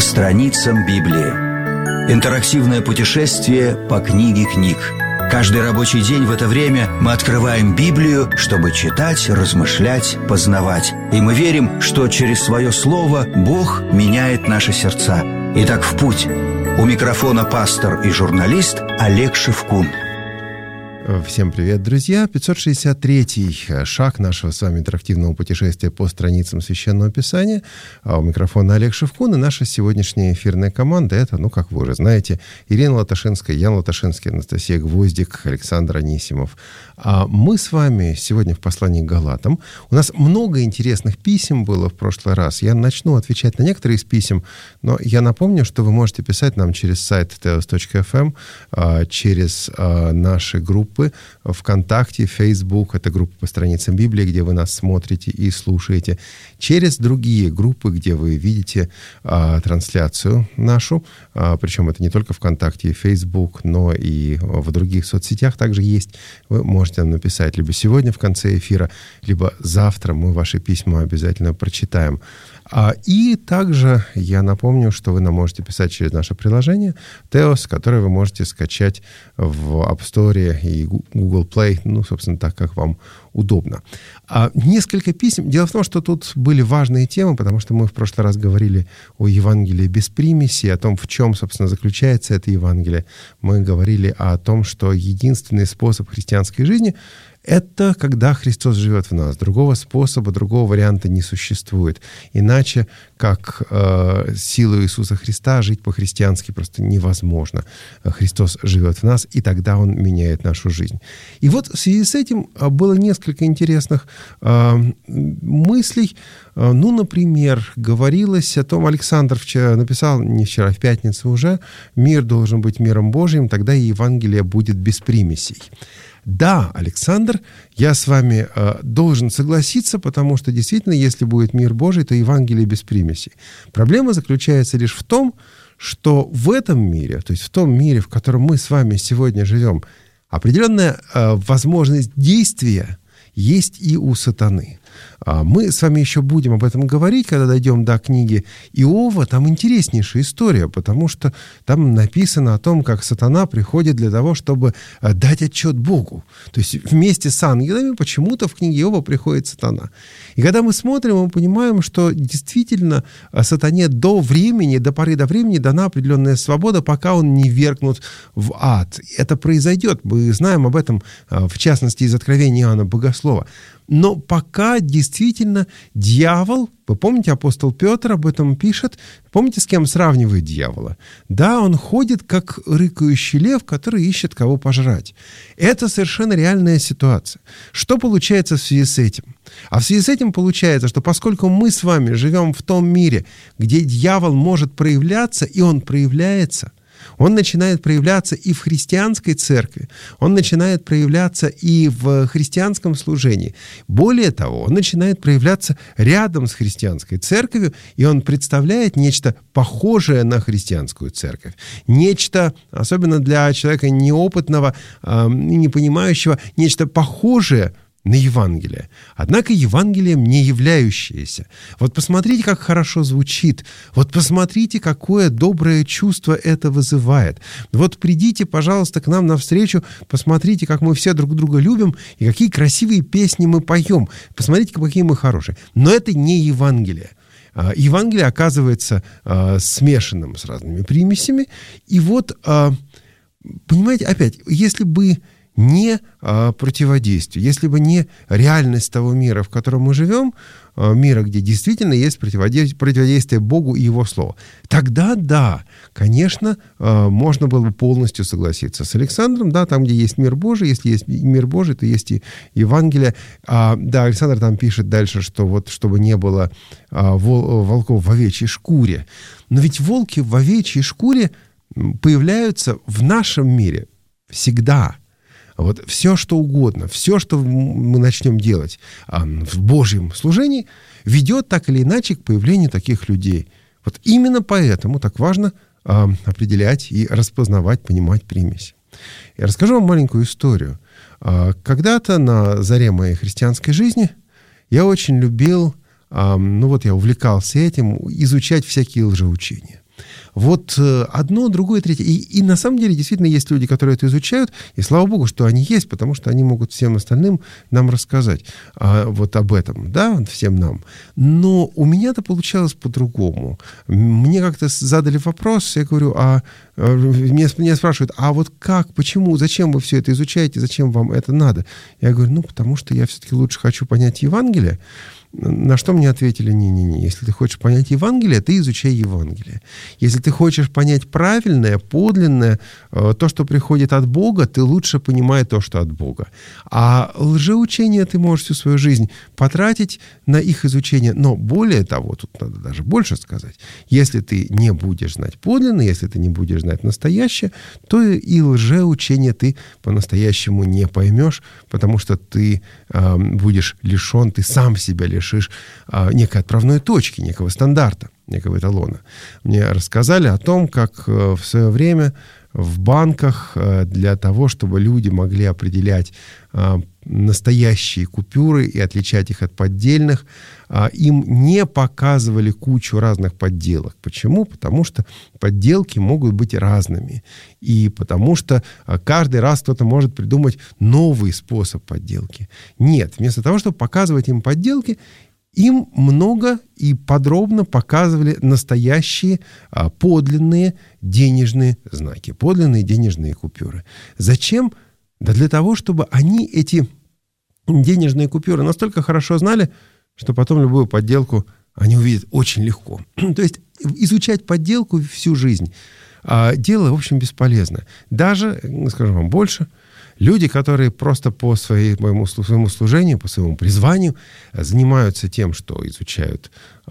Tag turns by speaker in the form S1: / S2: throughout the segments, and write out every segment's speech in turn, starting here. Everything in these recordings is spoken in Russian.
S1: страницам Библии. Интерактивное путешествие по книге книг. Каждый рабочий день в это время мы открываем Библию, чтобы читать, размышлять, познавать. И мы верим, что через свое слово Бог меняет наши сердца. Итак, в путь. У микрофона пастор и журналист Олег Шевкун.
S2: Всем привет, друзья! 563-й шаг нашего с вами интерактивного путешествия по страницам Священного Писания. А у микрофона Олег Шевкун, и наша сегодняшняя эфирная команда — это, как вы уже знаете, Ирина Латашинская, Ян Латашинский, Анастасия Гвоздик, Александр Анисимов. А мы с вами сегодня в послании к Галатам. У нас много интересных писем было в прошлый раз. Я начну отвечать на некоторые из писем, но я напомню, что вы можете писать нам через сайт teos.fm, через наши группы ВКонтакте, Facebook, это группа по страницам Библии, где вы нас смотрите и слушаете, через другие группы, где вы видите трансляцию нашу, причем это не только ВКонтакте и Facebook, но и в других соцсетях также есть. Вы можете нам написать либо сегодня в конце эфира, либо завтра, мы ваши письма обязательно прочитаем. И также я напомню, что вы нам можете писать через наше приложение Teos, которое вы можете скачать в App Store и Google Play, собственно, так, как вам удобно. Несколько писем. Дело в том, что тут были важные темы, потому что мы в прошлый раз говорили о Евангелии без примеси, о том, в чем, собственно, заключается это Евангелие. Мы говорили о том, что единственный способ христианской жизни — это когда Христос живет в нас. Другого способа, другого варианта не существует. Иначе, как силу Иисуса Христа, жить по-христиански просто невозможно. Христос живет в нас, и тогда Он меняет нашу жизнь. И вот в связи с этим было несколько интересных мыслей. Например, говорилось о том, Александр вчера написал, не вчера, в пятницу уже, «Мир должен быть миром Божьим, тогда и Евангелие будет без примесей». Да, Александр, я с вами должен согласиться, потому что действительно, если будет мир Божий, то Евангелие без примесей. Проблема заключается лишь в том, что в этом мире, то есть в том мире, в котором мы с вами сегодня живем, определенная возможность действия есть и у сатаны. Мы с вами еще будем об этом говорить, когда дойдем до книги Иова. Там интереснейшая история, потому что там написано о том, как сатана приходит для того, чтобы дать отчет Богу. То есть вместе с ангелами почему-то в книге Иова приходит сатана. И когда мы смотрим, мы понимаем, что действительно сатане до поры до времени дана определенная свобода, пока он не ввергнут в ад. Это произойдет. Мы знаем об этом, в частности, из Откровения Иоанна Богослова. Но пока действительно дьявол, вы помните, апостол Петр об этом пишет, помните, с кем сравнивает дьявола? Да, он ходит, как рыкающий лев, который ищет кого пожрать. Это совершенно реальная ситуация. Что получается в связи с этим? А в связи с этим получается, что поскольку мы с вами живем в том мире, где дьявол может проявляться, и он проявляется, он начинает проявляться и в христианской церкви, он начинает проявляться и в христианском служении. Более того, он начинает проявляться рядом с христианской церковью, и он представляет нечто похожее на христианскую церковь. Нечто, особенно для человека неопытного и не понимающего, нечто похожее на Евангелие. Однако Евангелием не являющееся. Вот посмотрите, как хорошо звучит. Вот посмотрите, какое доброе чувство это вызывает. Вот придите, пожалуйста, к нам навстречу, посмотрите, как мы все друг друга любим, и какие красивые песни мы поем. Посмотрите, какие мы хорошие. Но это не Евангелие. Евангелие оказывается смешанным с разными примесями. И вот, понимаете, опять, если бы не противодействие, если бы не реальность того мира, в котором мы живем, мира, где действительно есть противодействие Богу и Его Слову, тогда, да, конечно, можно было бы полностью согласиться с Александром, да, там, где есть мир Божий, если есть мир Божий, то есть и Евангелие. Да, Александр там пишет дальше, что вот, чтобы не было волков в овечьей шкуре. Но ведь волки в овечьей шкуре появляются в нашем мире всегда. Вот все, что угодно, все, что мы начнем делать в Божьем служении, ведет так или иначе к появлению таких людей. Вот именно поэтому так важно определять и распознавать, понимать примесь. Я расскажу вам маленькую историю. Когда-то на заре моей христианской жизни я очень любил, я увлекался этим, изучать всякие лжеучения. Вот одно, другое, третье. И на самом деле действительно есть люди, которые это изучают, и слава Богу, что они есть, потому что они могут всем остальным нам рассказать вот об этом, да, всем нам. Но у меня-то получалось по-другому. Мне как-то задали вопрос, я говорю, меня спрашивают, а вот как, почему, зачем вы все это изучаете, зачем вам это надо? Я говорю, потому что я все-таки лучше хочу понять Евангелие. На что мне ответили, не-не-не, если ты хочешь понять Евангелие, ты изучай Евангелие. Если ты хочешь понять правильное, подлинное, то, что приходит от Бога, ты лучше понимай то, что от Бога. А лжеучение ты можешь всю свою жизнь потратить на их изучение. Но более того, тут надо даже больше сказать, если ты не будешь знать подлинное, если ты не будешь знать настоящее, то и лжеучение ты по-настоящему не поймешь, потому что ты будешь лишен, ты сам себя лишишь некой отправной точки, некого стандарта, некого эталона. Мне рассказали о том, как в свое время в банках для того, чтобы люди могли определять настоящие купюры и отличать их от поддельных, им не показывали кучу разных подделок. Почему? Потому что подделки могут быть разными. И потому что каждый раз кто-то может придумать новый способ подделки. Нет, вместо того, чтобы показывать им подделки, им много и подробно показывали настоящие подлинные денежные знаки, подлинные денежные купюры. Зачем? Да для того, чтобы они эти денежные купюры настолько хорошо знали, что потом любую подделку они увидят очень легко. То есть изучать подделку всю жизнь дело, в общем, бесполезно. Даже, скажу вам больше, люди, которые просто по своему служению, по своему призванию занимаются тем, что изучают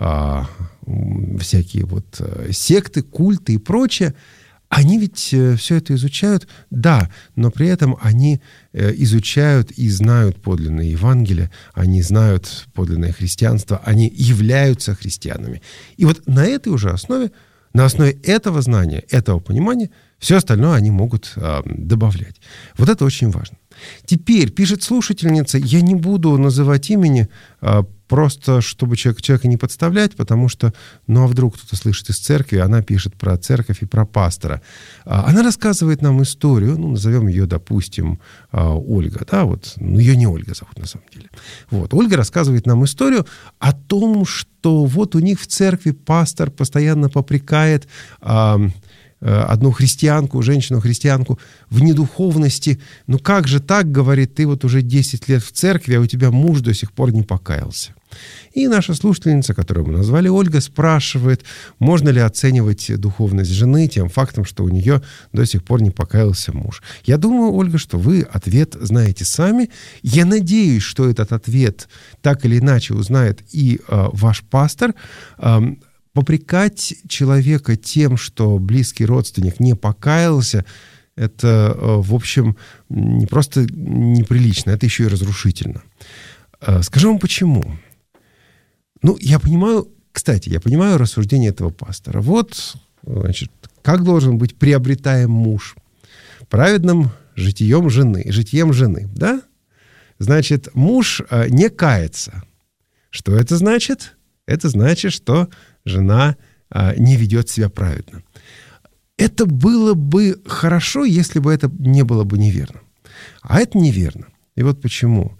S2: всякие вот секты, культы и прочее, они ведь все это изучают, да, но при этом они изучают и знают подлинное Евангелие, они знают подлинное христианство, они являются христианами. И вот на этой уже основе, на основе этого знания, этого понимания, все остальное они могут добавлять. Вот это очень важно. Теперь, пишет слушательница, я не буду называть имени, просто чтобы человека не подставлять, потому что, а вдруг кто-то слышит из церкви, она пишет про церковь и про пастора. Она рассказывает нам историю, назовем ее, допустим, Ольга, да, вот, ее не Ольга зовут на самом деле. Вот, Ольга рассказывает нам историю о том, что вот у них в церкви пастор постоянно попрекает одну христианку, женщину-христианку в недуховности. Как же так, говорит, ты вот уже 10 лет в церкви, а у тебя муж до сих пор не покаялся. И наша слушательница, которую мы назвали Ольга, спрашивает, можно ли оценивать духовность жены тем фактом, что у нее до сих пор не покаялся муж. Я думаю, Ольга, что вы ответ знаете сами. Я надеюсь, что этот ответ так или иначе узнает и ваш пастор. Попрекать человека тем, что близкий родственник не покаялся, это, в общем, не просто неприлично, это еще и разрушительно. Скажу вам почему. Я понимаю рассуждение этого пастора. Вот, значит, как должен быть приобретаем муж? Праведным житием жены, да? Значит, муж не кается. Что это значит? Это значит, что жена не ведет себя праведно. Это было бы хорошо, если бы это не было бы неверно. А это неверно. И вот почему.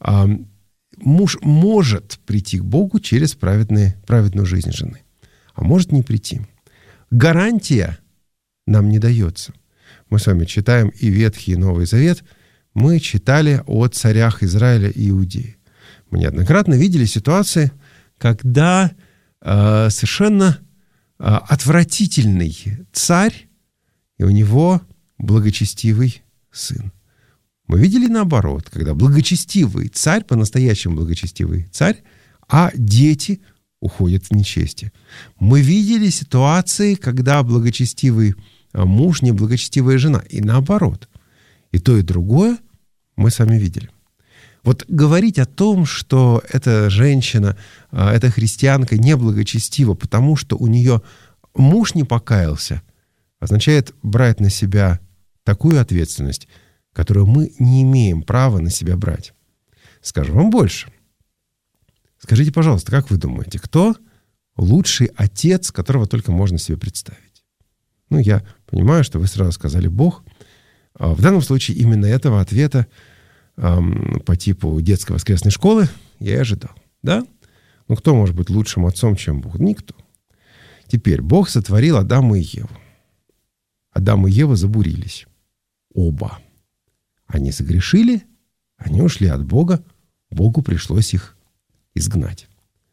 S2: Муж может прийти к Богу через праведную жизнь жены, а может не прийти. Гарантия нам не дается. Мы с вами читаем и Ветхий, и Новый Завет. Мы читали о царях Израиля и Иудеи. Мы неоднократно видели ситуации, когда совершенно отвратительный царь, и у него благочестивый сын. Мы видели наоборот, когда благочестивый царь, по-настоящему благочестивый царь, а дети уходят в нечестие. Мы видели ситуации, когда благочестивый муж, неблагочестивая жена, и наоборот. И то, и другое мы сами видели. Вот говорить о том, что эта женщина, эта христианка неблагочестива, потому что у нее муж не покаялся, означает брать на себя такую ответственность, которую мы не имеем права на себя брать. Скажу вам больше. Скажите, пожалуйста, как вы думаете, кто лучший отец, которого только можно себе представить. Ну, я понимаю, что вы сразу сказали «Бог». В данном случае именно этого ответа по типу детской воскресной школы я и ожидал. Да? Ну, кто может быть лучшим отцом, чем Бог? Никто. Теперь Бог сотворил Адама и Еву. Адам и Ева забурились. Оба. Они согрешили, они ушли от Бога, Богу пришлось их изгнать.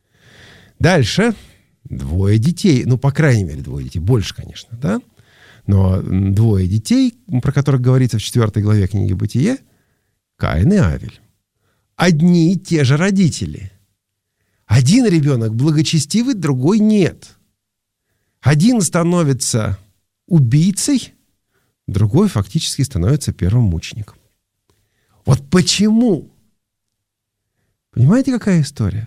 S2: Дальше 2 детей, ну, по крайней мере, 2 детей, больше, конечно, да? Но 2 детей, про которых говорится в 4 главе книги «Бытие», Каин и Авель. Одни и те же родители. Один ребенок благочестивый, другой нет. Один становится убийцей, другой фактически становится первым мучеником. Вот почему? Понимаете, какая история?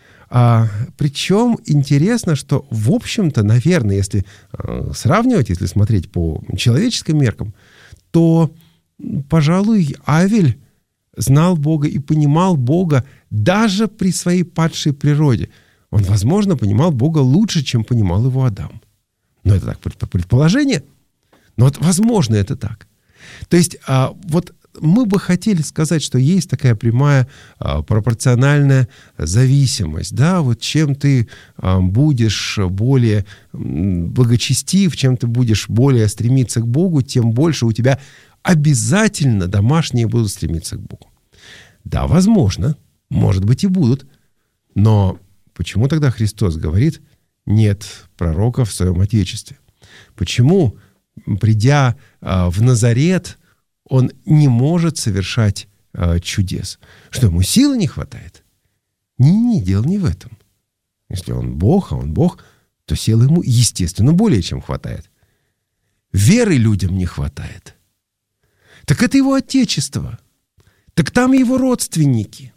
S2: Причем интересно, что, в общем-то, наверное, если сравнивать, если смотреть по человеческим меркам, то, пожалуй, Авель знал Бога и понимал Бога даже при своей падшей природе. Он, возможно, понимал Бога лучше, чем понимал его Адам. Но это так, предположение. Но вот, возможно, это так. То есть, вот мы бы хотели сказать, что есть такая прямая пропорциональная зависимость. Да? Вот чем ты будешь более благочестив, чем ты будешь более стремиться к Богу, тем больше у тебя обязательно домашние будут стремиться к Богу. Да, возможно, может быть и будут. Но почему тогда Христос говорит, нет пророков в своем Отечестве? Почему, придя в Назарет, он не может совершать чудес? Что, ему силы не хватает? Не, дело не в этом. Если он Бог, то силы ему, естественно, более чем хватает. Веры людям не хватает. Так это его Отечество. Так там его родственники.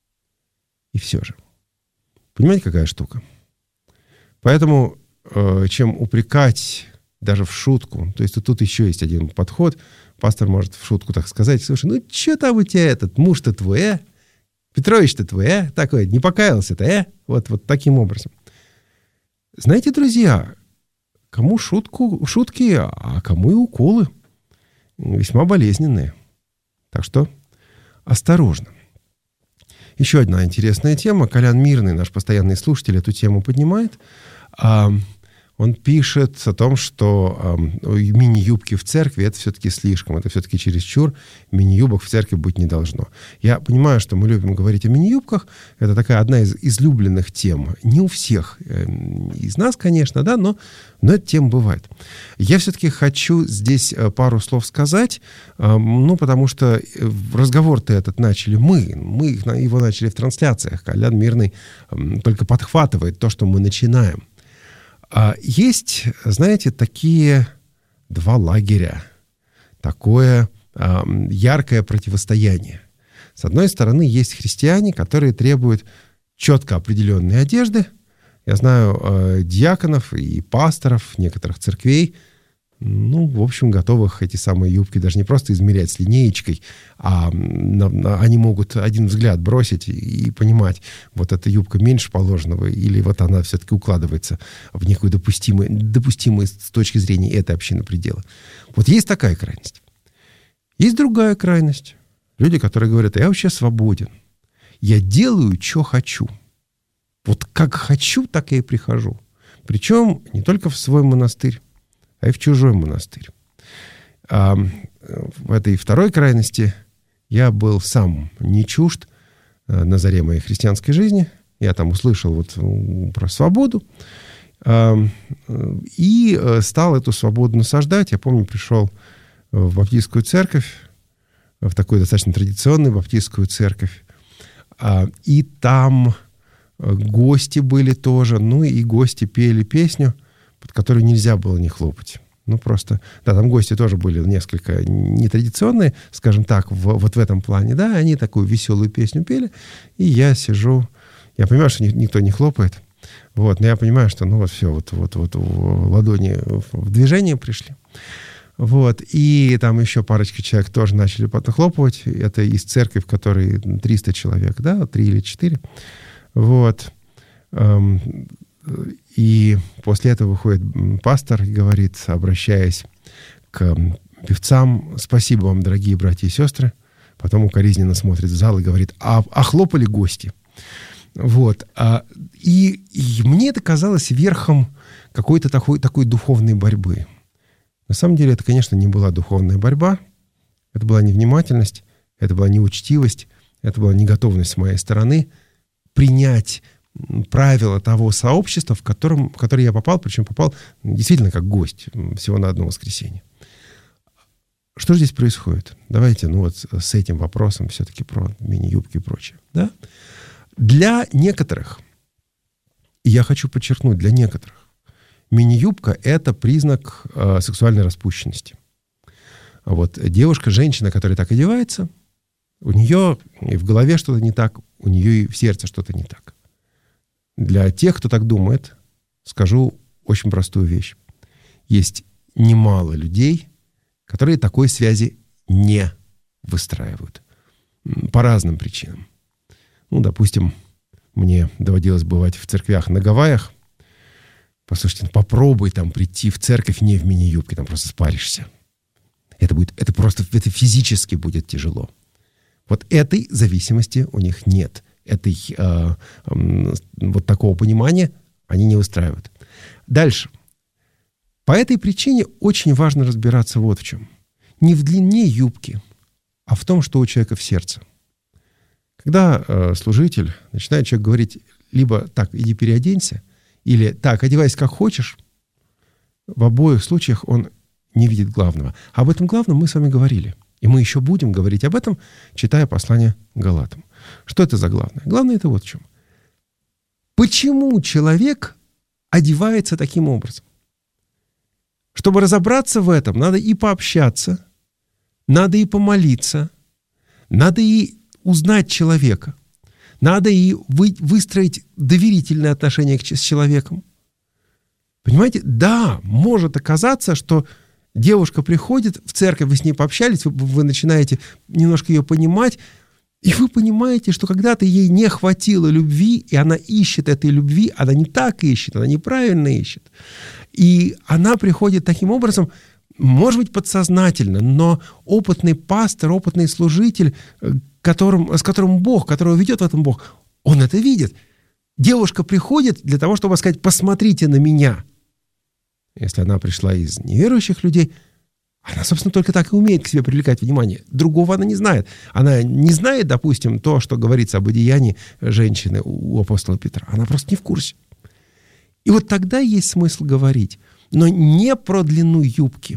S2: И все же. Понимаете, какая штука? Поэтому, чем упрекать даже в шутку, то есть тут еще есть один подход, пастор может в шутку так сказать, слушай, ну что там у тебя этот муж-то твой, Петрович-то твой, такой, не покаялся-то, Вот таким образом. Знаете, друзья, кому шутки, а кому и уколы. Весьма болезненные. Так что осторожно. Еще одна интересная тема. Колян Мирный, наш постоянный слушатель, эту тему поднимает. Он пишет о том, что мини-юбки в церкви — это все-таки слишком, это все-таки чересчур. Мини-юбок в церкви быть не должно. Я понимаю, что мы любим говорить о мини-юбках. Это такая одна из излюбленных тем. Не у всех из нас, конечно, да, но эта тема бывает. Я все-таки хочу здесь пару слов сказать, потому что разговор-то этот начали мы его начали в трансляциях. Колян Мирный только подхватывает то, что мы начинаем. Есть, знаете, такие 2 лагеря, такое яркое противостояние. С одной стороны, есть христиане, которые требуют четко определенной одежды. Я знаю диаконов и пасторов некоторых церквей, в общем, готовых эти самые юбки даже не просто измерять с линеечкой, а они могут один взгляд бросить и понимать, вот эта юбка меньше положенного, или вот она все-таки укладывается в некую допустимый с точки зрения этой общины предела. Вот есть такая крайность. Есть другая крайность. Люди, которые говорят, я вообще свободен. Я делаю, что хочу. Вот как хочу, так я и прихожу. Причем не только в свой монастырь, а и в чужой монастырь. В этой второй крайности я был сам не чужд на заре моей христианской жизни. Я там услышал про свободу и стал эту свободу насаждать. Я помню, пришел в баптистскую церковь, в такую достаточно традиционную баптистскую церковь, и там гости были тоже, и гости пели песню, под которую нельзя было не хлопать. Просто, да, там гости тоже были несколько нетрадиционные, скажем так, вот в этом плане, да, они такую веселую песню пели, и я сижу, я понимаю, что никто не хлопает, но я понимаю, что, все, ладони в движение пришли, и там еще парочка человек тоже начали подхлопывать, это из церкви, в которой 300 человек, да, 3 или 4, И после этого выходит пастор и говорит, обращаясь к певцам: «Спасибо вам, дорогие братья и сестры». Потом укоризненно смотрит в зал и говорит: «А хлопали гости?» Вот. И мне это казалось верхом какой-то такой духовной борьбы. На самом деле это, конечно, не была духовная борьба. Это была невнимательность, это была неучтивость, это была неготовность с моей стороны принять правила того сообщества, в которое я попал, причем попал действительно как гость всего на одно воскресенье. Что же здесь происходит? Давайте, с этим вопросом все-таки про мини-юбки и прочее. Да? Для некоторых, и я хочу подчеркнуть, для некоторых, мини-юбка — это признак сексуальной распущенности. Вот девушка, женщина, которая так одевается, у нее и в голове что-то не так, у нее и в сердце что-то не так. Для тех, кто так думает, скажу очень простую вещь. Есть немало людей, которые такой связи не выстраивают. По разным причинам. Допустим, мне доводилось бывать в церквях на Гавайях. Послушайте, попробуй там прийти в церковь не в мини-юбке, там просто спаришься. Это физически будет тяжело. Вот этой зависимости у них нет. Вот такого понимания они не выстраивают. Дальше. По этой причине очень важно разбираться вот в чем. Не в длине юбки, а в том, что у человека в сердце. Когда служитель начинает человек говорить либо «так, иди переоденься», или «так, одевайся как хочешь», в обоих случаях он не видит главного. Об этом главном мы с вами говорили. И мы еще будем говорить об этом, читая послание Галатам. Что это за главное? Главное это вот в чем. Почему человек одевается таким образом? Чтобы разобраться в этом, надо и пообщаться, надо и помолиться, надо и узнать человека, надо и выстроить доверительные отношения с человеком. Понимаете? Да, может оказаться, что девушка приходит в церковь, вы с ней пообщались, вы начинаете немножко ее понимать, и вы понимаете, что когда-то ей не хватило любви, и она ищет этой любви, она не так ищет, она неправильно ищет. И она приходит таким образом, может быть, подсознательно, но опытный пастор, опытный служитель, с которым Бог, которого ведет в этом Бог, он это видит. Девушка приходит для того, чтобы сказать: «Посмотрите на меня». Если она пришла из неверующих людей, она, собственно, только так и умеет к себе привлекать внимание. Другого она не знает. Она не знает, допустим, то, что говорится об одеянии женщины у апостола Петра. Она просто не в курсе. И вот тогда есть смысл говорить, но не про длину юбки,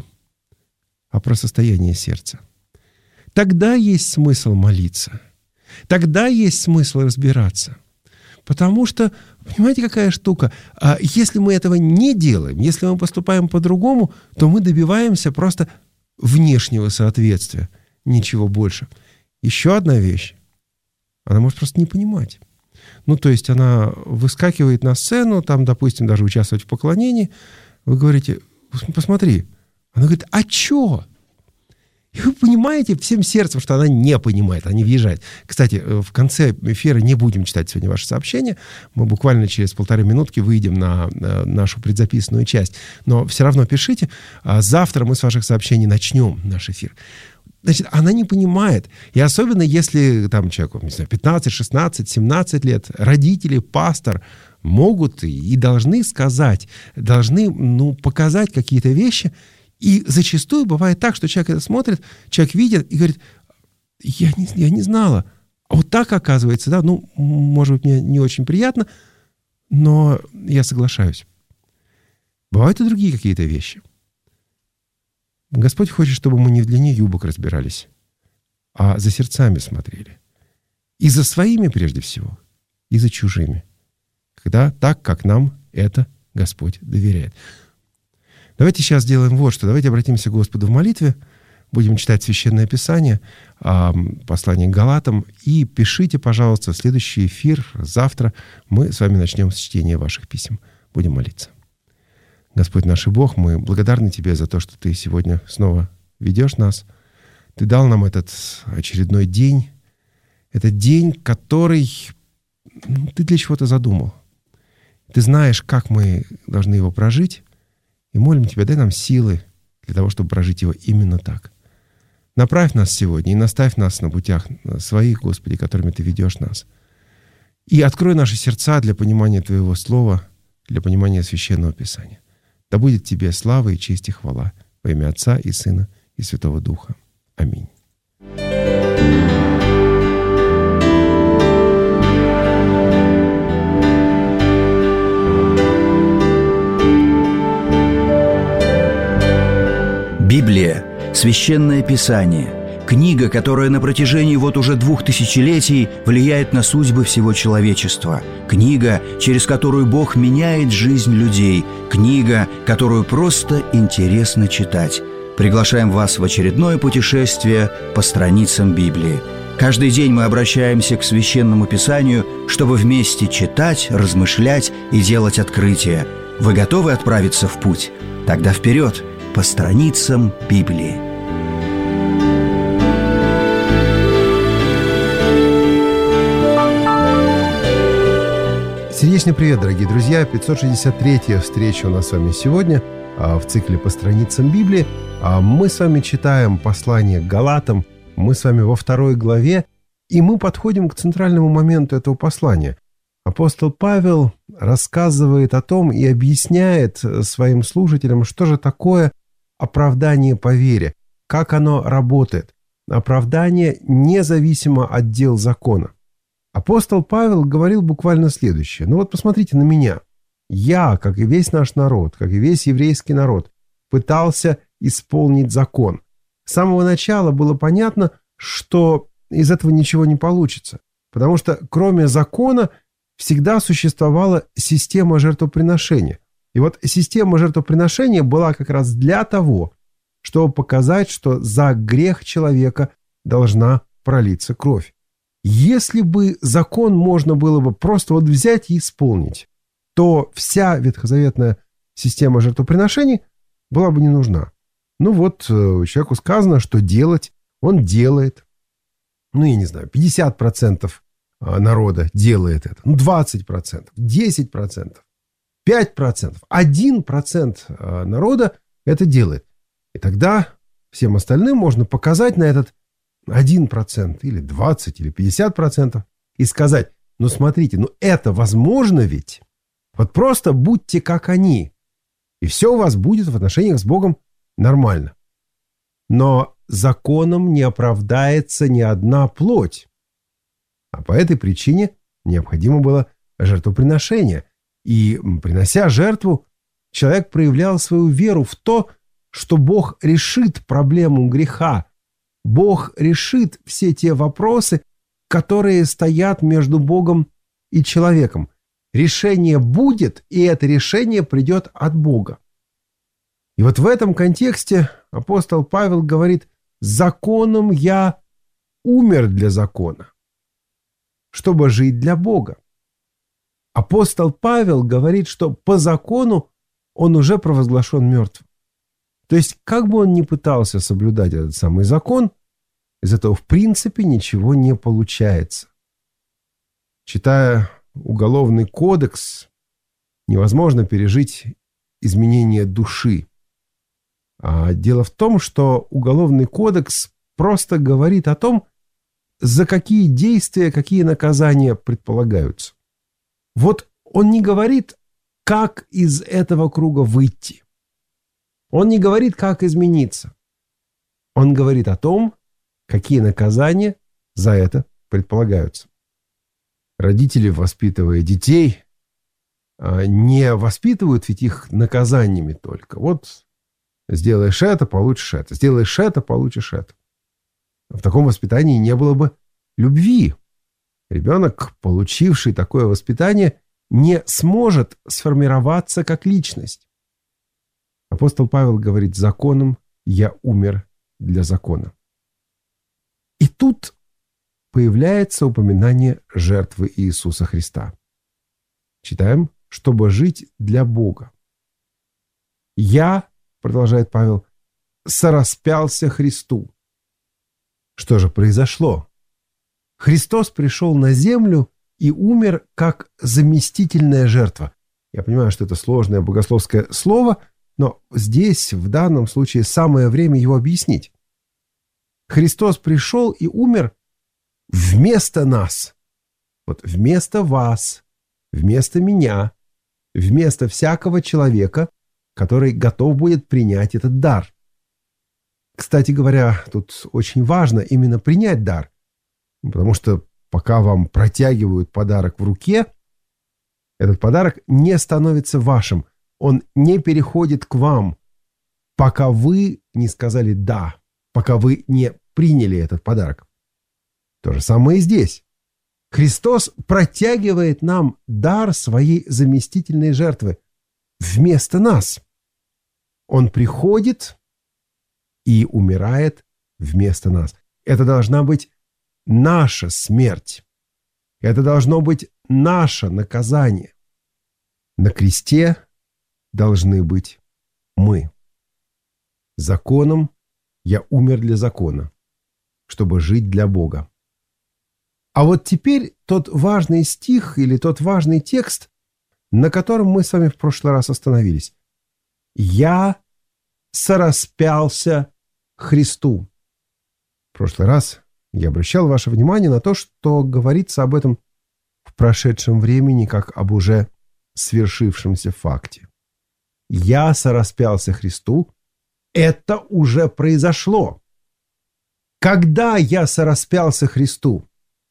S2: а про состояние сердца. Тогда есть смысл молиться. Тогда есть смысл разбираться. Потому что, понимаете, какая штука? Если мы этого не делаем, если мы поступаем по-другому, то мы добиваемся просто внешнего соответствия. Ничего больше. Еще одна вещь. Она может просто не понимать. То есть она выскакивает на сцену, там, допустим, даже участвовать в поклонении. Вы говорите: «Посмотри». Она говорит: «А чё?» И вы понимаете всем сердцем, что она не понимает, она не въезжает. Кстати, в конце эфира не будем читать сегодня ваши сообщения. Мы буквально через 1,5 минутки выйдем на нашу предзаписанную часть. Но все равно пишите. Завтра мы с ваших сообщений начнем наш эфир. Значит, она не понимает. И особенно если там человеку, не знаю, 15, 16, 17 лет, родители, пастор могут и должны сказать, должны показать какие-то вещи. И зачастую бывает так, что человек это смотрит, человек видит и говорит: я не знала. А вот так оказывается, да, может быть, мне не очень приятно, но я соглашаюсь. Бывают и другие какие-то вещи. Господь хочет, чтобы мы не в длине юбок разбирались, а за сердцами смотрели. И за своими прежде всего, и за чужими. Когда так, как нам это Господь доверяет. Давайте сейчас сделаем вот что. Давайте обратимся к Господу в молитве. Будем читать Священное Писание, послание к Галатам. И пишите, пожалуйста, следующий эфир завтра. Мы с вами начнем с чтения ваших писем. Будем молиться. Господь наш и Бог, мы благодарны Тебе за то, что Ты сегодня снова ведешь нас. Ты дал нам этот очередной день. Этот день, который Ты для чего-то задумал. Ты знаешь, как мы должны его прожить, и молим Тебя, дай нам силы для того, чтобы прожить его именно так. Направь нас сегодня и наставь нас на путях своих, Господи, которыми Ты ведешь нас. И открой наши сердца для понимания Твоего Слова, для понимания Священного Писания. Да будет Тебе слава и честь и хвала во имя Отца и Сына и Святого Духа. Аминь.
S1: Библия – Священное Писание, книга, которая на протяжении вот уже 2000 влияет на судьбы всего человечества, книга, через которую Бог меняет жизнь людей, книга, которую просто интересно читать. Приглашаем вас в очередное путешествие по страницам Библии. Каждый день мы обращаемся к Священному Писанию, чтобы вместе читать, размышлять и делать открытия. Вы готовы отправиться в путь? Тогда вперед! По страницам Библии.
S2: Сердечный привет, дорогие друзья! 563-я встреча у нас с вами сегодня в цикле «По страницам Библии». Мы с вами читаем послание к Галатам, мы с вами во 2 главе, и мы подходим к центральному моменту этого послания. Апостол Павел рассказывает о том и объясняет своим слушателям, что же такое оправдание по вере, как оно работает. Оправдание независимо от дел закона. Апостол Павел говорил буквально следующее. Ну вот посмотрите на меня. Я, как и весь наш народ, как и весь еврейский народ, пытался исполнить закон. С самого начала было понятно, что из этого ничего не получится. Потому что кроме закона всегда существовала система жертвоприношения. И вот система жертвоприношения была как раз для того, чтобы показать, что за грех человека должна пролиться кровь. Если бы закон можно было бы просто вот взять и исполнить, то вся ветхозаветная система жертвоприношений была бы не нужна. Ну вот, человеку сказано, что делать, он делает. Ну, я не знаю, 50% народа делает это, 20%, 10%. 5%, 1% народа это делает. И тогда всем остальным можно показать на этот 1% или 20% или 50% и сказать, ну смотрите, ну это возможно ведь. Вот просто будьте как они, и все у вас будет в отношениях с Богом нормально. Но законом не оправдается ни одна плоть. А по этой причине необходимо было жертвоприношение. И, принося жертву, человек проявлял свою веру в то, что Бог решит проблему греха. Бог решит все те вопросы, которые стоят между Богом и человеком. Решение будет, и это решение придет от Бога. И вот в этом контексте апостол Павел говорит: «Законом я умер для закона, чтобы жить для Бога». Апостол Павел говорит, что по закону он уже провозглашен мертвым. То есть, как бы он ни пытался соблюдать этот самый закон, из этого в принципе ничего не получается. Читая Уголовный кодекс, невозможно пережить изменение души. А дело в том, что Уголовный кодекс просто говорит о том, за какие действия, какие наказания предполагаются. Вот он не говорит, как из этого круга выйти. Он не говорит, как измениться. Он говорит о том, какие наказания за это предполагаются. Родители, воспитывая детей, не воспитывают ведь их наказаниями только. Вот сделаешь это, получишь это. Сделаешь это, получишь это. В таком воспитании не было бы любви. Ребенок, получивший такое воспитание, не сможет сформироваться как личность. Апостол Павел говорит: законом я умер для закона. И тут появляется упоминание жертвы Иисуса Христа. Читаем: чтобы жить для Бога. Я, продолжает Павел, сораспялся Христу. Что же произошло? Христос пришел на землю и умер как заместительная жертва. Я понимаю, что это сложное богословское слово, но здесь, в данном случае, самое время его объяснить. Христос пришел и умер вместо нас. Вот вместо вас, вместо меня, вместо всякого человека, который готов будет принять этот дар. Кстати говоря, тут очень важно именно принять дар, потому что пока вам протягивают подарок в руке, этот подарок не становится вашим, он не переходит к вам, пока вы не сказали «да», пока вы не приняли этот подарок. То же самое и здесь. Христос протягивает нам дар своей заместительной жертвы вместо нас. Он приходит и умирает вместо нас. Это должна быть наша смерть. Это должно быть наше наказание. На кресте должны быть мы. Законом я умер для закона, чтобы жить для Бога. А вот теперь тот важный стих или тот важный текст, на котором мы с вами в прошлый раз остановились. «Я сораспялся Христу». В прошлый раз я обращал ваше внимание на то, что говорится об этом в прошедшем времени, как об уже свершившемся факте. «Я сораспялся Христу» — это уже произошло. Когда я сораспялся Христу?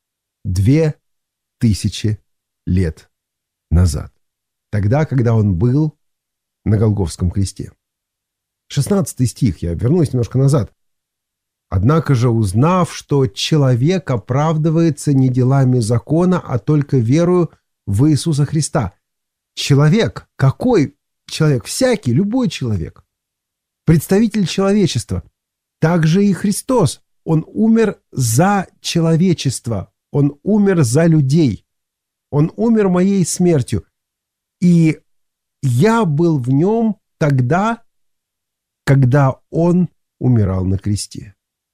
S2: 2000 лет назад. Тогда, когда он был на Голгофском кресте. 16 стих, я вернусь немножко назад. «Однако же, узнав, что человек оправдывается не делами закона, а только верою в Иисуса Христа». Человек, какой человек? Всякий, любой человек. Представитель человечества. Также и Христос. Он умер за человечество. Он умер за людей. Он умер моей смертью. И я был в нем тогда, когда он умирал на кресте.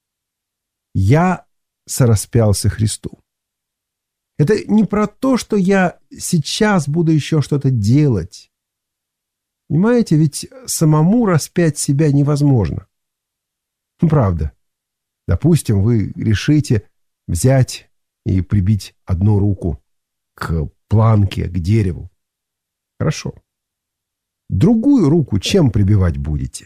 S2: Я сораспялся Христу. Это не про то, что я сейчас буду еще что-то делать. Понимаете, ведь самому распять себя невозможно. Правда. Допустим, вы решите взять и прибить одну руку к планке, к дереву. Хорошо. Другую руку чем прибивать будете?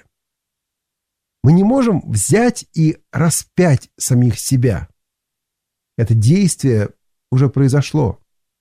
S2: Мы не можем взять и распять самих себя. Это действие уже произошло.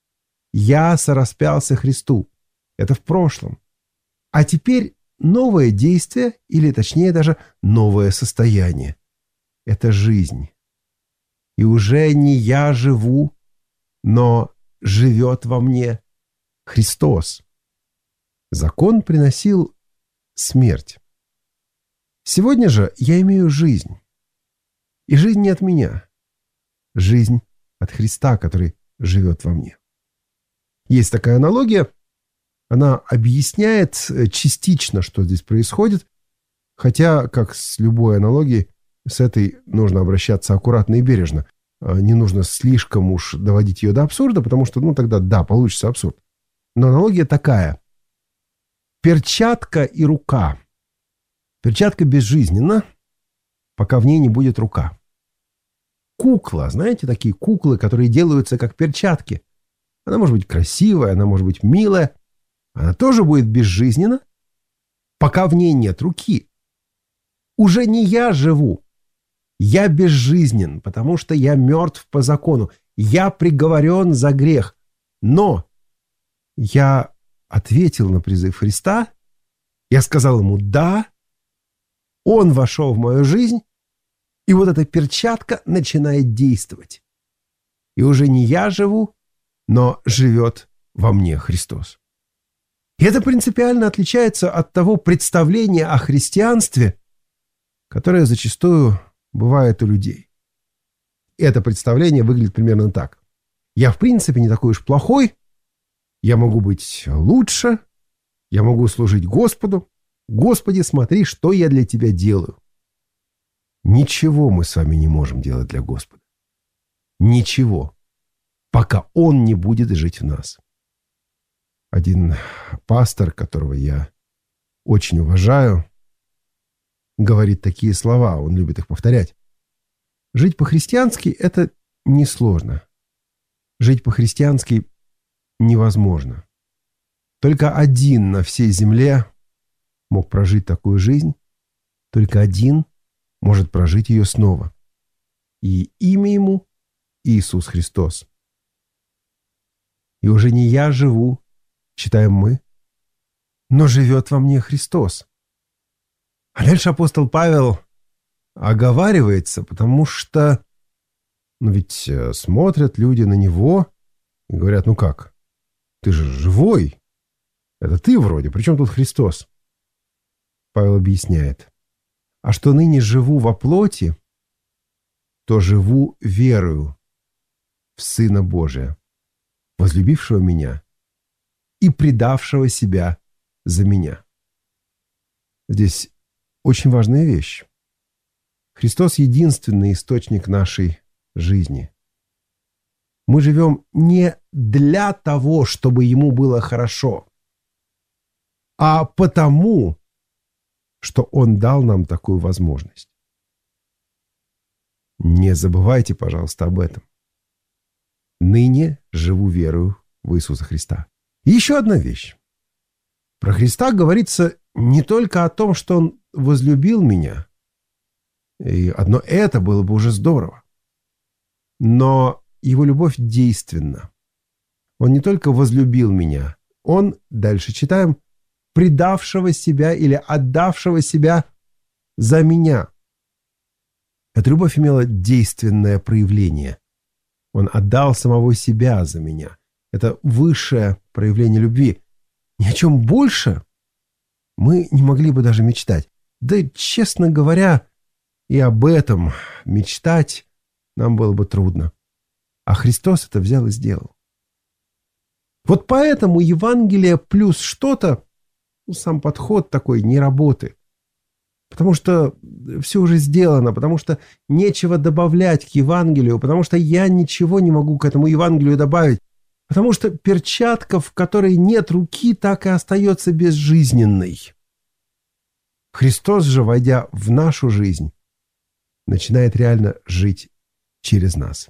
S2: Я сораспялся Христу. Это в прошлом. А теперь новое действие, или точнее даже новое состояние. Это жизнь. И уже не я живу, но живет во мне Христос. Закон приносил смерть. Сегодня же я имею жизнь. И жизнь не от меня. Жизнь от Христа, который живет во мне. Есть такая аналогия. Она объясняет частично, что здесь происходит. Хотя, как с любой аналогией, с этой нужно обращаться аккуратно и бережно. Не нужно слишком уж доводить ее до абсурда, потому что, тогда, да, получится абсурд. Но аналогия такая. Перчатка и рука. Перчатка безжизненна, пока в ней не будет рука. Кукла, знаете, такие куклы, которые делаются как перчатки. Она может быть красивая, она может быть милая. Она тоже будет безжизненна, пока в ней нет руки. Уже не я живу. Я безжизнен, потому что я мертв по закону. Я приговорен за грех. Но я ответил на призыв Христа. Я сказал ему «да». Он вошел в мою жизнь, и вот эта перчатка начинает действовать. И уже не я живу, но живет во мне Христос. И это принципиально отличается от того представления о христианстве, которое зачастую бывает у людей. И это представление выглядит примерно так. Я, в принципе, не такой уж плохой, я могу быть лучше, я могу служить Господу. Господи, смотри, что я для Тебя делаю. Ничего мы с вами не можем делать для Господа. Ничего, пока Он не будет жить в нас. Один пастор, которого я очень уважаю, говорит такие слова, он любит их повторять. Жить по-христиански – это несложно. Жить по-христиански невозможно. Только один на всей земле мог прожить такую жизнь, только один может прожить ее снова. И имя ему – Иисус Христос. И уже не я живу, читаем мы, но живет во мне Христос. А дальше апостол Павел оговаривается, потому что, ведь смотрят люди на него и говорят, как, ты же живой, это ты вроде, при чем тут Христос? Павел объясняет, а что ныне живу во плоти, то живу верою в Сына Божия, возлюбившего меня и предавшего себя за меня. Здесь очень важная вещь. Христос — единственный источник нашей жизни. Мы живем не для того, чтобы Ему было хорошо, а потому, что Он дал нам такую возможность. Не забывайте, пожалуйста, об этом. Ныне живу верою в Иисуса Христа. И еще одна вещь. Про Христа говорится не только о том, что Он возлюбил меня, и одно это было бы уже здорово, но Его любовь действенна. Он не только возлюбил меня, Он, дальше читаем, предавшего себя или отдавшего себя за меня. Эта любовь имела действенное проявление. Он отдал самого себя за меня. Это высшее проявление любви. Ни о чем больше мы не могли бы даже мечтать. Да, честно говоря, и об этом мечтать нам было бы трудно. А Христос это взял и сделал. Вот поэтому Евангелие плюс что-то, сам подход такой не работает. Потому что все уже сделано, потому что нечего добавлять к Евангелию, потому что я ничего не могу к этому Евангелию добавить, потому что перчатка, в которой нет руки, так и остается безжизненной. Христос же, войдя в нашу жизнь, начинает реально жить через нас.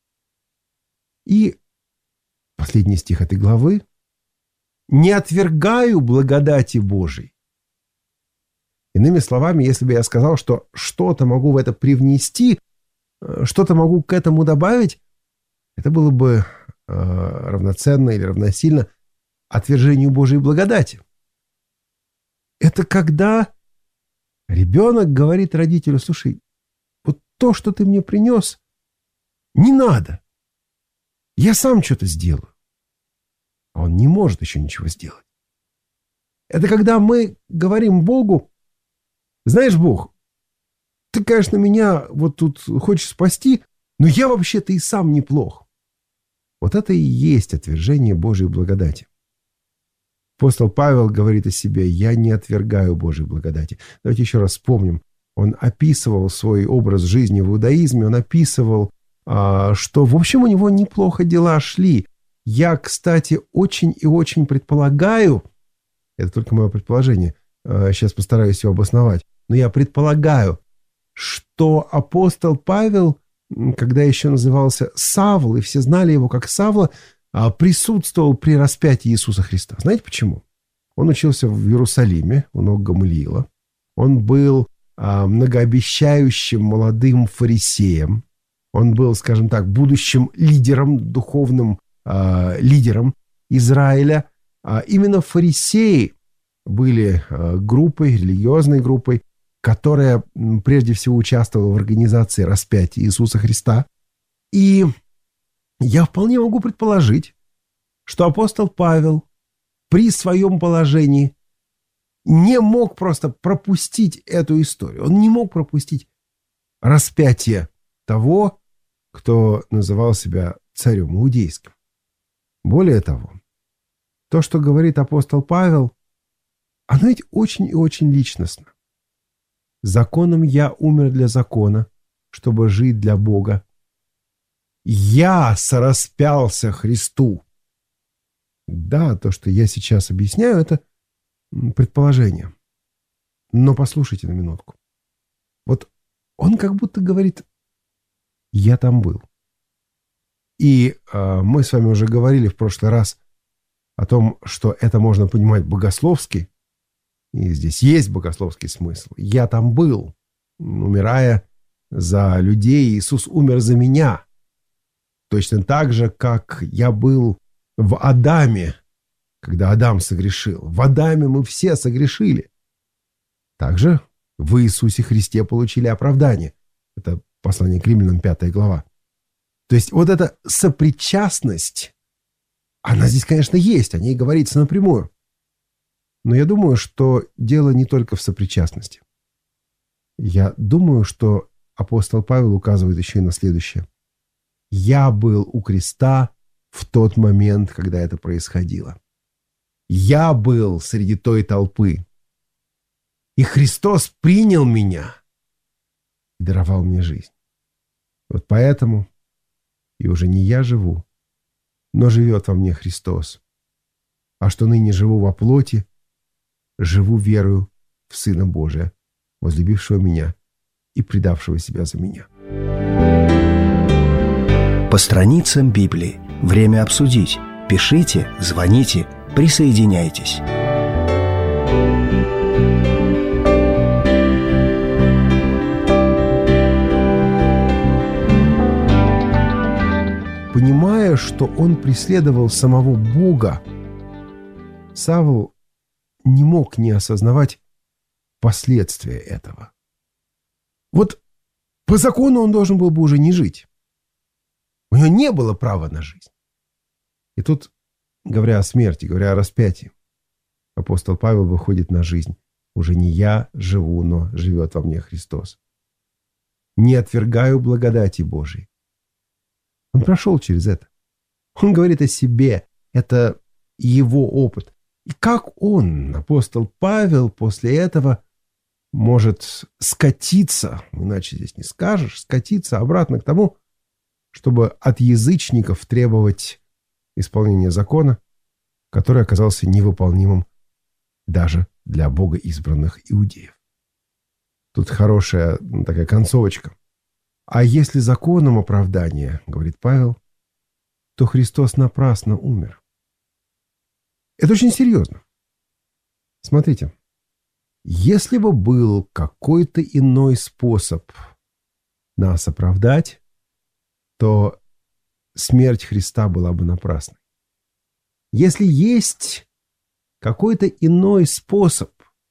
S2: И последний стих этой главы: «Не отвергаю благодати Божией». Иными словами, если бы я сказал, что что-то могу в это привнести, что-то могу к этому добавить, это было бы равноценно или равносильно отвержению Божьей благодати. Это когда ребенок говорит родителю: слушай, вот то, что ты мне принес, не надо. Я сам что-то сделаю. А он не может еще ничего сделать. Это когда мы говорим Богу: знаешь, Бог, ты, конечно, меня вот тут хочешь спасти, но я вообще-то и сам неплох. Вот это и есть отвержение Божьей благодати. Апостол Павел говорит о себе: я не отвергаю Божьей благодати. Давайте еще раз вспомним. Он описывал свой образ жизни в иудаизме, он описывал, что, в общем, у него неплохо дела шли. Я, кстати, очень и очень предполагаю, это только мое предположение, сейчас постараюсь его обосновать, но я предполагаю, что апостол Павел, когда еще назывался Савл, и все знали его как Савла, присутствовал при распятии Иисуса Христа. Знаете почему? Он учился в Иерусалиме у ног Гамалиила. Он был многообещающим молодым фарисеем. Он был, скажем так, будущим лидером, духовным лидером Израиля. Именно фарисеи были группой, религиозной группой, которая прежде всего участвовала в организации распятия Иисуса Христа. И я вполне могу предположить, что апостол Павел при своем положении не мог просто пропустить эту историю. Он не мог пропустить распятие того, кто называл себя царем иудейским. Более того, то, что говорит апостол Павел, оно ведь очень и очень личностно. «Законом я умер для закона, чтобы жить для Бога. Я сораспялся Христу». Да, то, что я сейчас объясняю, это предположение. Но послушайте на минутку. Вот он как будто говорит: я там был. И мы с вами уже говорили в прошлый раз о том, что это можно понимать богословски. И здесь есть богословский смысл. Я там был, умирая за людей. Иисус умер за меня. Точно так же, как я был в Адаме, когда Адам согрешил. В Адаме мы все согрешили. Также в Иисусе Христе получили оправдание. Это послание к Римлянам, 5 глава. То есть вот эта сопричастность, она здесь, конечно, есть, о ней говорится напрямую. Но я думаю, что дело не только в сопричастности. Я думаю, что апостол Павел указывает еще и на следующее. Я был у креста в тот момент, когда это происходило. Я был среди той толпы. И Христос принял меня и даровал мне жизнь. Вот поэтому и уже не я живу, но живет во мне Христос. А что ныне живу во плоти, живу верою в Сына Божия, возлюбившего меня и предавшего себя за меня.
S1: По страницам Библии. Время обсудить. Пишите, звоните, присоединяйтесь.
S2: Понимая, что он преследовал самого Бога, Савл не мог не осознавать последствия этого. Вот по закону он должен был бы уже не жить. У него не было права на жизнь. И тут, говоря о смерти, говоря о распятии, апостол Павел выходит на жизнь. Уже не я живу, но живет во мне Христос. Не отвергаю благодати Божией. Он прошел через это. Он говорит о себе. Это его опыт. И как он, апостол Павел, после этого может скатиться, иначе здесь не скажешь, скатиться обратно к тому, чтобы от язычников требовать исполнения закона, который оказался невыполнимым даже для богоизбранных иудеев. Тут хорошая такая концовочка. А если законом оправдание, говорит Павел, то Христос напрасно умер. Это очень серьезно. Смотрите, если бы был какой-то иной способ нас оправдать, то смерть Христа была бы напрасной. Если есть какой-то иной способ,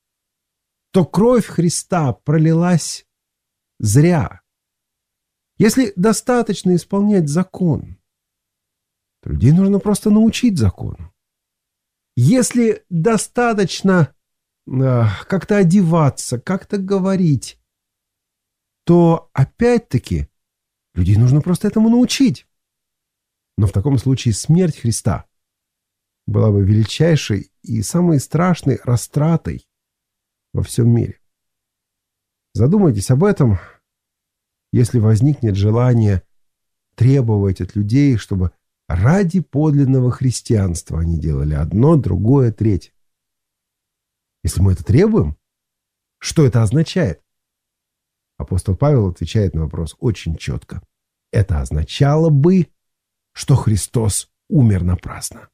S2: то кровь Христа пролилась зря. Если достаточно исполнять закон, то людей нужно просто научить закону. Если достаточно как-то одеваться, как-то говорить, то опять-таки людей нужно просто этому научить. Но в таком случае смерть Христа была бы величайшей и самой страшной растратой во всем мире. Задумайтесь об этом, если возникнет желание требовать от людей, чтобы ради подлинного христианства они делали одно, другое, третье. Если мы это требуем, что это означает? Апостол Павел отвечает на вопрос очень четко. Это означало бы, что Христос умер напрасно.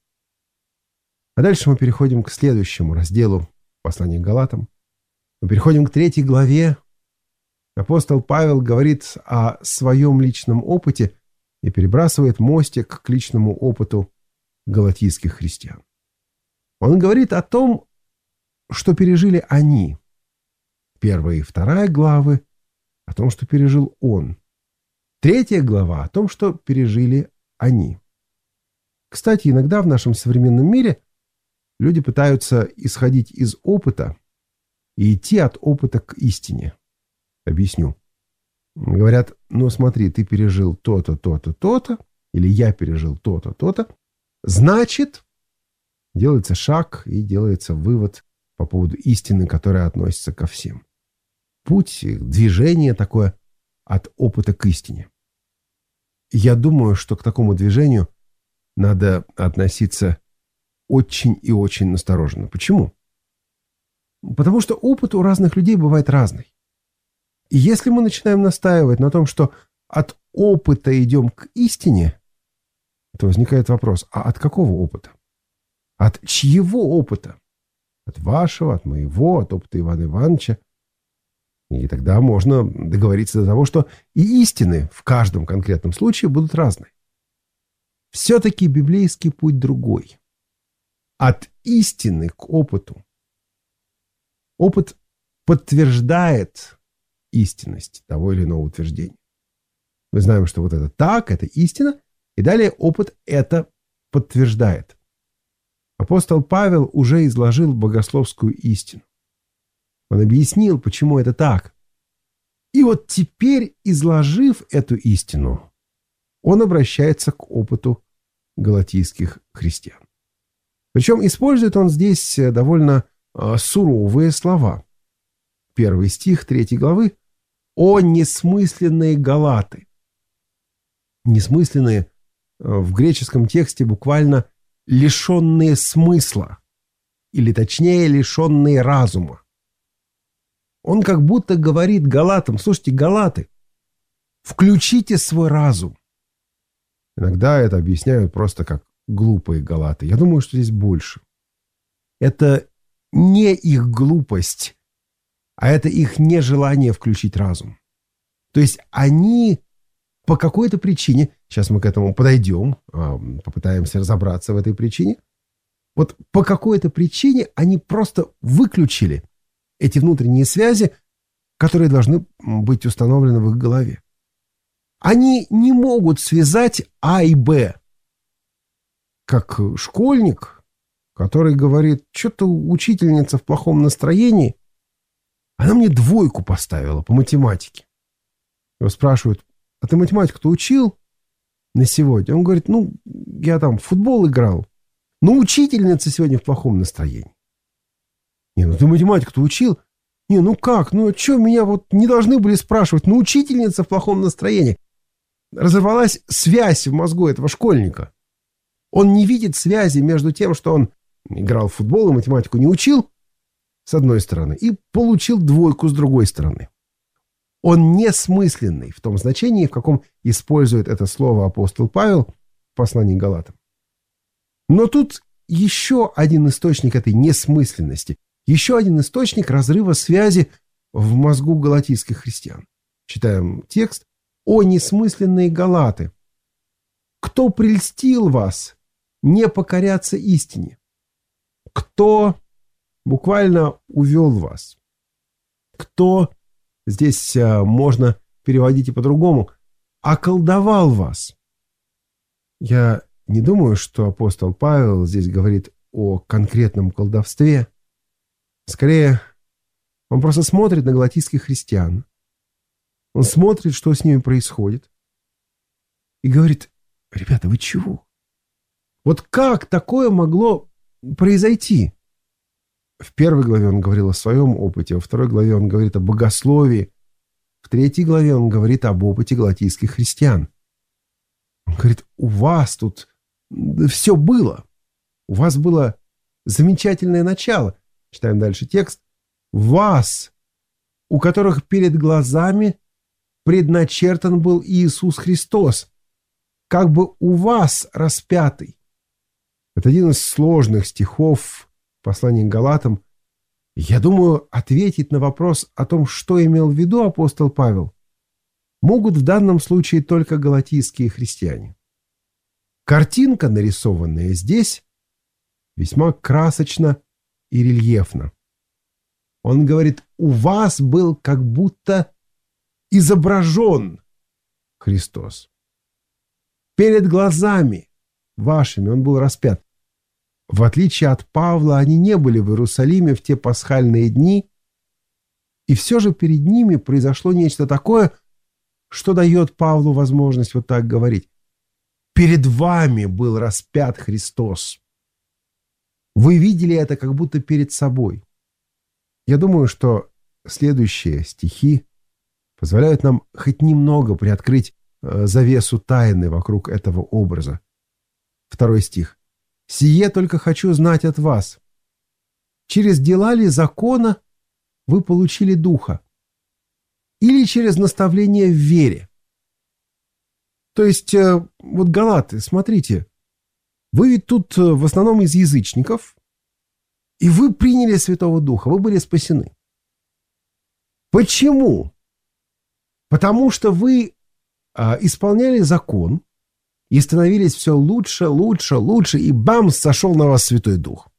S2: А дальше мы переходим к следующему разделу послания к Галатам. Мы переходим к 3 главе. Апостол Павел говорит о своем личном опыте и перебрасывает мостик к личному опыту галатийских христиан. Он говорит о том, что пережили они. 1 и 2 главы о том, что пережил он. 3 глава о том, что пережили они. Кстати, иногда в нашем современном мире люди пытаются исходить из опыта и идти от опыта к истине. Объясню. Говорят, ну смотри, ты пережил то-то, то-то, то-то, или я пережил то-то, то-то. Значит, делается шаг и делается вывод по поводу истины, которая относится ко всем. Путь, движение такое от опыта к истине. Я думаю, что к такому движению надо относиться очень и очень настороженно. Почему? Потому что опыт у разных людей бывает разный. И если мы начинаем настаивать на том, что от опыта идем к истине, то возникает вопрос, а от какого опыта? От чьего опыта? От вашего, от моего, от опыта Ивана Ивановича? И тогда можно договориться до того, что и истины в каждом конкретном случае будут разные. Все-таки библейский путь другой. От истины к опыту. Опыт подтверждает истинность того или иного утверждения. Мы знаем, что вот это так, это истина, и далее опыт это подтверждает. Апостол Павел уже изложил богословскую истину. Он объяснил, почему это так. И вот теперь, изложив эту истину, он обращается к опыту галатийских христиан. Причем использует он здесь довольно суровые слова. 1 стих 3 главы. «О несмысленные галаты!» Несмысленные в греческом тексте буквально лишенные смысла, или точнее лишенные разума. Он как будто говорит галатам: слушайте, галаты, включите свой разум. Иногда это объясняют просто как глупые галаты. Я думаю, что здесь больше. Это не их глупость, а это их нежелание включить разум. То есть они по какой-то причине, сейчас мы к этому подойдем, попытаемся разобраться в этой причине, вот по какой-то причине они просто выключили эти внутренние связи, которые должны быть установлены в их голове. Они не могут связать А и Б. Как школьник, который говорит: что-то учительница в плохом настроении, она мне 2 поставила по математике. Его спрашивают: а ты математику-то учил на сегодня? Он говорит: ну, я там в футбол играл, но учительница сегодня в плохом настроении. Не, ну ты математику-то учил? Не, ну как? Ну что, меня вот не должны были спрашивать? Ну, учительница в плохом настроении. Разорвалась связь в мозгу этого школьника. Он не видит связи между тем, что он играл в футбол и математику не учил, с одной стороны, и получил 2 с другой стороны. Он несмысленный в том значении, в каком использует это слово апостол Павел в послании к Галатам. Но тут еще один источник этой несмысленности, еще один источник разрыва связи в мозгу галатийских христиан. Читаем текст: «О несмысленные галаты! Кто прельстил вас не покоряться истине? Кто буквально увел вас? Кто, здесь можно переводить и по-другому, околдовал вас?» Я не думаю, что апостол Павел здесь говорит о конкретном колдовстве. Скорее, он просто смотрит на галатийских христиан. Он смотрит, что с ними происходит, и говорит: ребята, вы чего? Вот как такое могло произойти? В 1 главе он говорил о своем опыте, во 2 главе он говорит о богословии, в 3 главе он говорит об опыте галатийских христиан. Он говорит: у вас тут все было. У вас было замечательное начало. Читаем дальше текст. Вас, у которых перед глазами предначертан был Иисус Христос, как бы у вас распятый. Это один из сложных стихов послания к Галатам. Я думаю, ответить на вопрос о том, что имел в виду апостол Павел, могут в данном случае только галатийские христиане. Картинка, нарисованная здесь, весьма красочна и рельефна. Он говорит: у вас был как будто изображен Христос. Перед глазами вашими он был распят. В отличие от Павла, они не были в Иерусалиме в те пасхальные дни, и все же перед ними произошло нечто такое, что дает Павлу возможность вот так говорить. Перед вами был распят Христос. Вы видели это как будто перед собой. Я думаю, что следующие стихи позволяют нам хоть немного приоткрыть завесу тайны вокруг этого образа. 2 стих. Сие только хочу знать от вас. Через дела ли закона вы получили Духа? Или через наставление в вере? То есть, вот галаты, смотрите, вы ведь тут в основном из язычников, и вы приняли Святого Духа, вы были спасены. Почему? Потому что вы исполняли закон и становились все лучше, лучше, лучше, и бам, сошел на вас Святой Дух.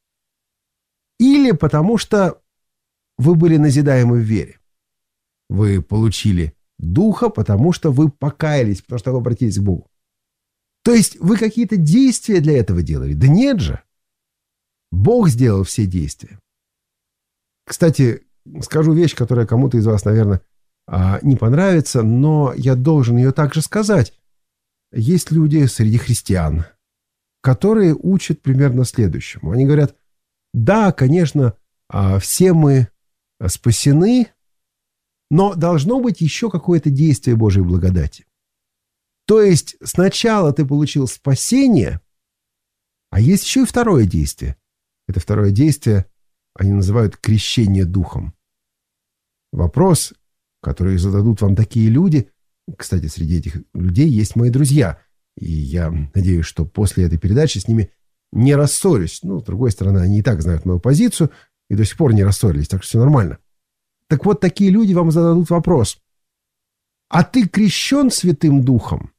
S2: Или потому что вы были назидаемы в вере. Вы получили Духа, потому что вы покаялись, потому что вы обратились к Богу. То есть вы какие-то действия для этого делали? Да нет же. Бог сделал все действия. Кстати, скажу вещь, которая кому-то из вас, наверное, не понравится, но я должен ее также сказать. Есть люди среди христиан, которые учат примерно следующему. Они говорят, да, конечно, все мы спасены, но должно быть еще какое-то действие Божьей благодати. То есть сначала ты получил спасение, а есть еще и второе действие. Это второе действие они называют крещение Духом. Вопрос, который зададут вам такие люди, кстати, среди этих людей есть мои друзья, и я надеюсь, что после этой передачи с ними не рассорюсь. Ну, с другой стороны, они и так знают мою позицию и до сих пор не рассорились, так что все нормально. Так вот, такие люди вам зададут вопрос. А ты крещен Святым Духом?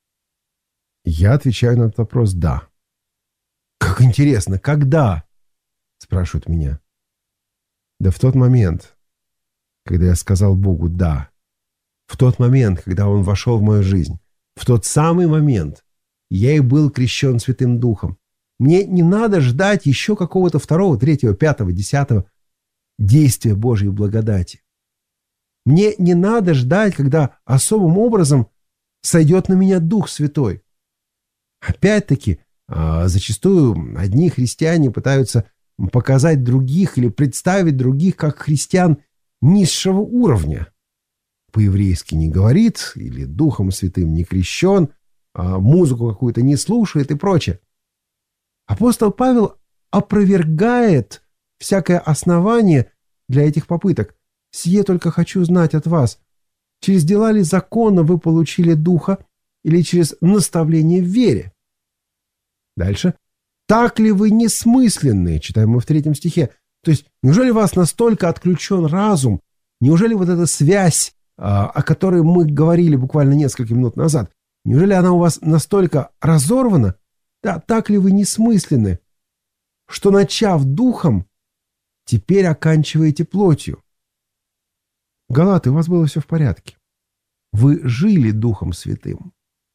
S2: Я отвечаю на этот вопрос «да». Как интересно, когда? Спрашивают меня. Да в тот момент, когда я сказал Богу «да». В тот момент, когда Он вошел в мою жизнь. В тот самый момент я и был крещен Святым Духом. Мне не надо ждать еще какого-то 2, 3, 5, 10 действия Божьей благодати. Мне не надо ждать, когда особым образом сойдет на меня Дух Святой. Опять-таки, зачастую одни христиане пытаются показать других или представить других как христиан низшего уровня. По-еврейски не говорит, или Духом Святым не крещен, музыку какую-то не слушает и прочее. Апостол Павел опровергает всякое основание для этих попыток. «Сие только хочу знать от вас. Через дела ли закона вы получили Духа или через наставление в вере?» Дальше. «Так ли вы несмысленные?» Читаем мы в 3 стихе. То есть, неужели у вас настолько отключен разум? Неужели вот эта связь, о которой мы говорили буквально несколько минут назад, неужели она у вас настолько разорвана? Да, так ли вы несмысленны, что, начав духом, теперь оканчиваете плотью? Галаты, у вас было все в порядке. Вы жили Духом Святым.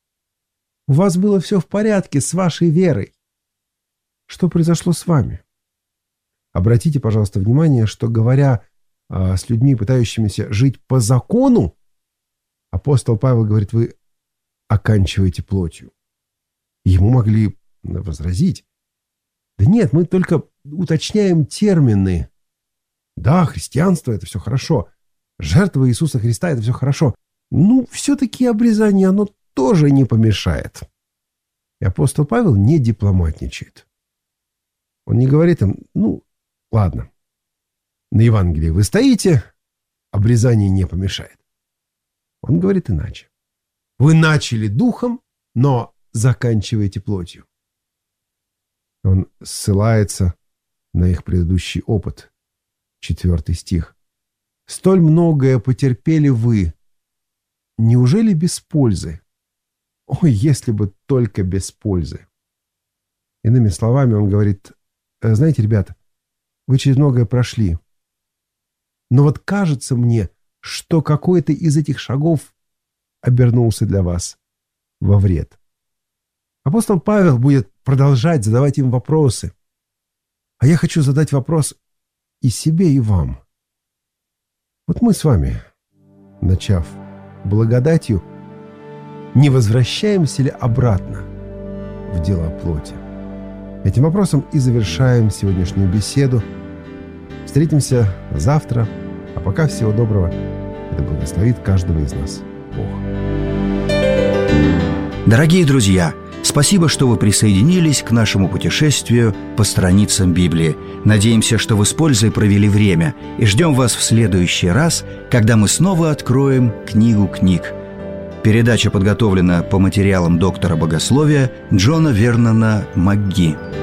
S2: У вас было все в порядке с вашей верой. Что произошло с вами? Обратите, пожалуйста, внимание, что, говоря с людьми, пытающимися жить по закону, апостол Павел говорит, вы оканчиваете плотью. Ему могли возразить. Да нет, мы только уточняем термины. Да, христианство – это все хорошо. Жертва Иисуса Христа – это все хорошо. Ну, все-таки обрезание, оно тоже не помешает. И апостол Павел не дипломатничает. Он не говорит им, ну, ладно, на Евангелии вы стоите, обрезание не помешает. Он говорит иначе. Вы начали духом, но заканчиваете плотью. Он ссылается на их предыдущий опыт. 4 стих. «Столь многое потерпели вы. Неужели без пользы? Ой, если бы только без пользы». Иными словами, он говорит, знаете, ребята, вы через многое прошли. Но вот кажется мне, что какой-то из этих шагов обернулся для вас во вред. Апостол Павел будет продолжать задавать им вопросы. А я хочу задать вопрос и себе, и вам. Вот мы с вами, начав благодатью, не возвращаемся ли обратно в дела плоти? Этим вопросом и завершаем сегодняшнюю беседу. Встретимся завтра. А пока всего доброго. Это благословит каждого из нас Бог.
S1: Дорогие друзья, Спасибо, что вы присоединились к нашему путешествию по страницам Библии. Надеемся, что вы с пользой провели время, и ждем вас в следующий раз, когда мы снова откроем книгу книг. Передача подготовлена по материалам доктора богословия Джона Вернона МакГи.